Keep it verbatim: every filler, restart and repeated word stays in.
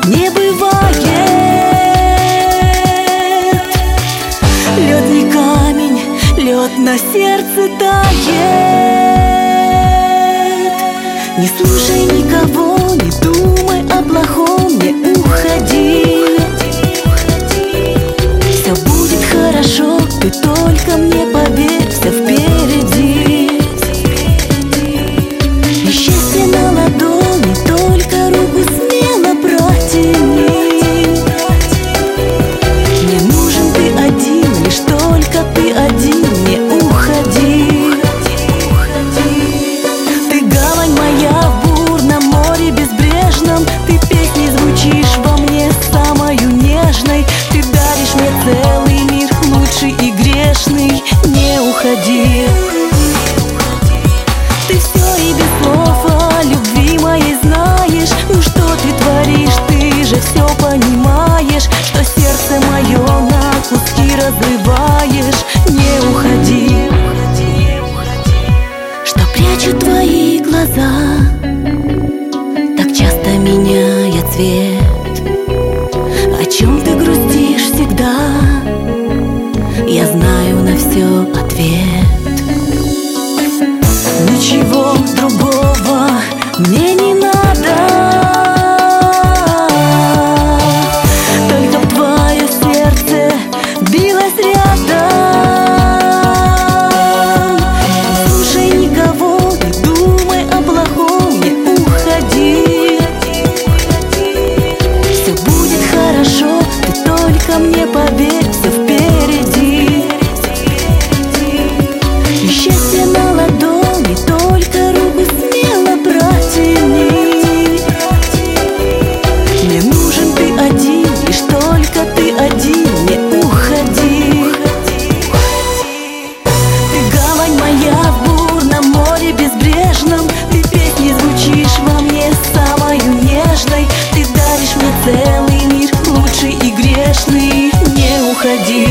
не бывает. Лед не камень, лед на сердце тает. Не слушай никого, не думай о плохом, не уходи. Все будет хорошо, ты только мне поверь, все впереди. И счастье на ладони, только руку смело протяни. Мне нужен ты один, лишь только ты один, не уходи. Ты гавань моя в бурном море безбрежном, ты песней звучишь во мне самою нежной. Ты даришь мне целый мир, лучший и грешный, не уходи. Ты все и без слов о любви моей знаешь. Ну что ты творишь, ты же все понимаешь, что сердце мое на куски разрываешь, не уходи. Что прячут твои глаза, так часто меняя цвет. О чем ты грустишь всегда, я знаю на все ответ. Ничего другого мне не надо, только б твое сердце билось рядом. Слушай никого, не думай о плохом, не уходи. Все будет хорошо, ты только мне поверь, все впереди. И счастье на ладони, только руку смело протяни. Мне нужен ты один, лишь только ты один, не уходи. Ты гавань моя в бурном море безбрежном, ты песней звучишь во мне самою нежной. Ты даришь мне целый мир, лучший и грешный, не уходи.